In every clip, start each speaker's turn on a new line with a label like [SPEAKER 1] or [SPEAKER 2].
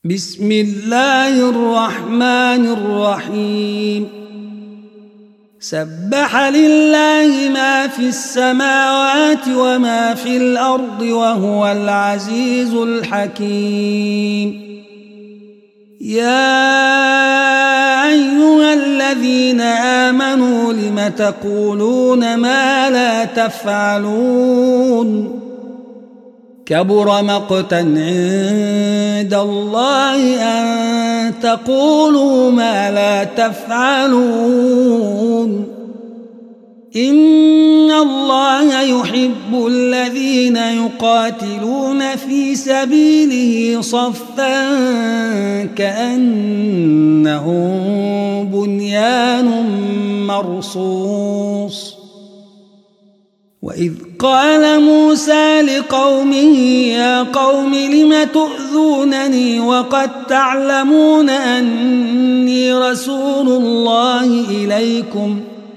[SPEAKER 1] بسم الله الرحمن الرحيم. سبح لله ما في السماوات وما في الأرض وهو العزيز الحكيم. يا أيها الذين آمنوا لم تقولون ما لا تفعلون؟ كبر مقتا عند الله أن تقولوا ما لا تفعلون. إن الله يحب الذين يقاتلون في سبيله صفا كأنهم بنيان مرصوص. وإذ قال موسى لقومه يا قوم لم تؤذونني وقد تعلمون أني رسول الله إليكم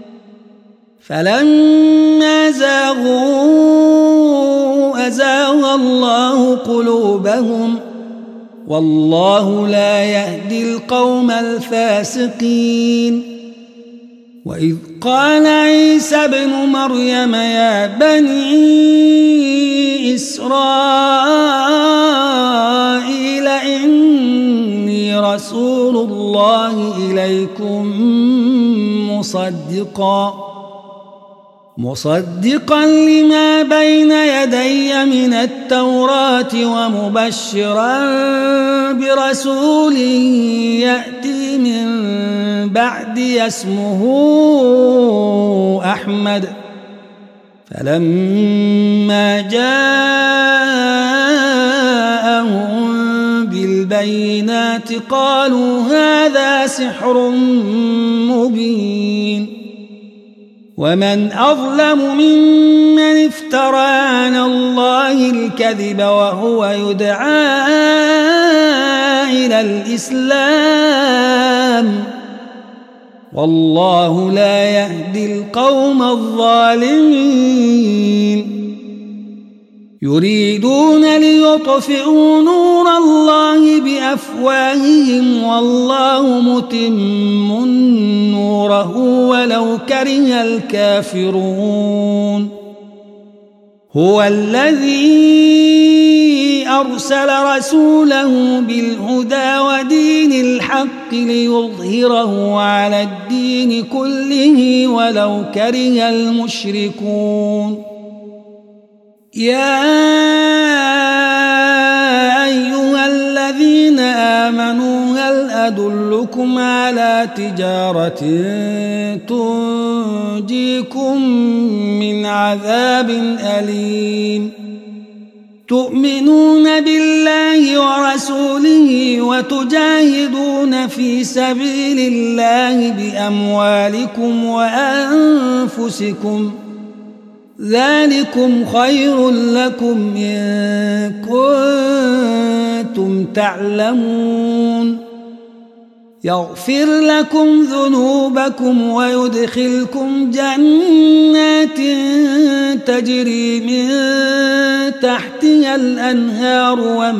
[SPEAKER 1] فلما زاغوا أزاغ الله قلوبهم والله لا يهدي القوم الفاسقين. وإذ قال عيسى ابن مريم يا بني إسرائيل إني رسول الله إليكم مصدقا لما بين يدي من التوراة ومبشرا برسول يأتي من بعدي اسمه أحمد. فلما جاءهم بالبينات قالوا هذا سحر مبين. ومن أظلم ممن افترى على الله الكذب وهو يدعى إلى الإسلام والله لا يهدي القوم الظالمين. يريدون ليطفئوا نور الله بأفواههم والله متم نوره ولو كره الكافرون. هو الذي أرسل رسوله بالهدى ودين الحق ليظهره على الدين كله ولو كره المشركون. يا أيها الذين آمنوا هل أدلكم على تجارة تنجيكم من عذاب أليم؟ تؤمنون بالله ورسوله وتجاهدون في سبيل الله بأموالكم وأنفسكم ذلكم خير لكم إن كنتم تعلمون. يغفر لكم ذنوبكم ويدخلكم جنات تجري من تحتها الأنهار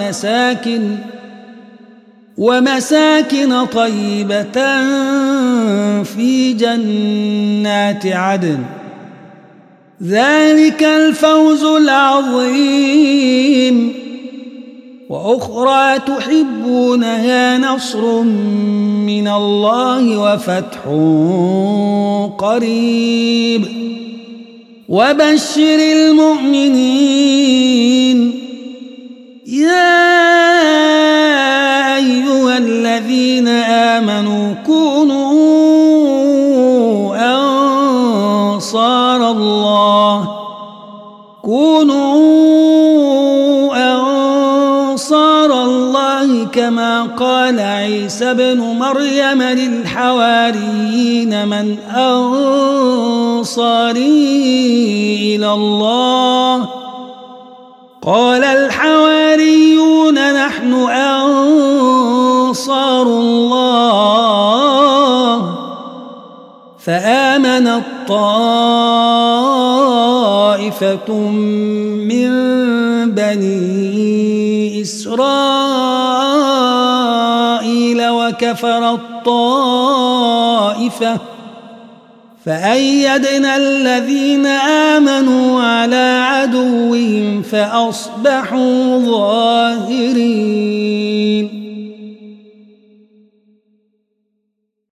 [SPEAKER 1] ومساكن طيبة في جنات عدن ذلك الفوز العظيم. وأخرى تحبونها نصر من الله وفتح قريب وبشر المؤمنين. يا أيها الذين آمنوا كونوا أنصار الله كما قال عيسى ابن مريم للحواريين من أنصاري إلى الله؟ قال الحواريون نحن أنصار الله. فآمنت طائفة من بني إسرائيل وكفر الطائفة فأيدنا الذين آمنوا على عدوهم فأصبحوا ظاهرين.